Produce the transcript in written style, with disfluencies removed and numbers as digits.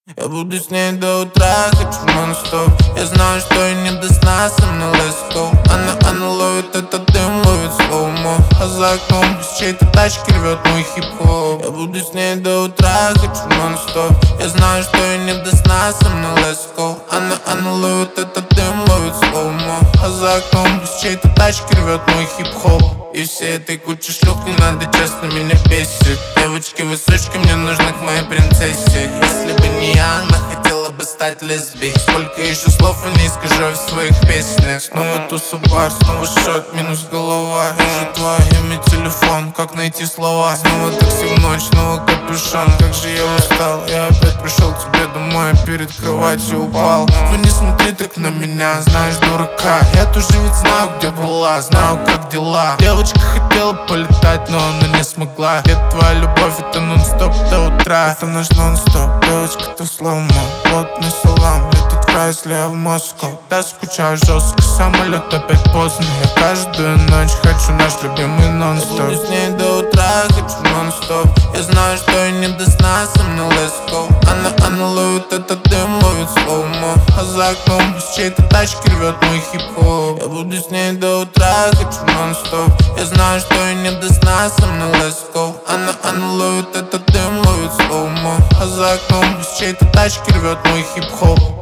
Я буду с ней до утра, хочу нон-стоп. Я знаю, что ей не до сна, со мной let's go. Она ловит этот дым, ловит слоумо. А за окном из чьей-то тачки рвет мой хип-хоп. Я буду с ней до утра, хочу нон-стоп. Я знаю, что ей не до сна, со мной let's go. Она ловит этот дым, ловит слоумо. А за окном из чьей-то тачки рвет мой хип-хоп. И все этой кучи шлюх, не надо, честно, меня бесит. Девочки, вы сучки, мне нужны к моей принцессе. Если бы не я, она хотела бы стать лесбией. Сколько еще слов о ней скажу я в своих песнях. Снова туса бар, снова шот, минус голова. Вижу твое имя, телефон, как найти слова. Снова такси в ночь, снова капюшон. Как же я устал, я опять пришел к тебе домой, а перед кроватью упал. Ну не смотри так на меня, знаешь, дурака. Я тоже ведь знаю, где была, знаю, как дела. Девочка хотела полетать, но она не смогла. Где твоя любовь, это нон-стоп до утра. Это наш нон-стоп, девочка, ты слоумо. Плотный салам, летит в если я в Москву. Да скучаю жестко, самолет опять поздно. Я каждую ночь хочу наш любимый нон-стоп. Я буду с ней до утра, хочу нон-стоп. Я знаю, что ей не до сна, со мной let's go. Она ловит этот дым, ловит слоумо. А за окном из чьей-то тачки рвет мой хип-хоп. Я буду с ней до утра, хочу нон-стоп. Я знаю, что ей не до сна, со мной let's go. Она ловит этот дым, ловит слоумо. А за окном из чьей-то тачки рвет мой хип-хоп.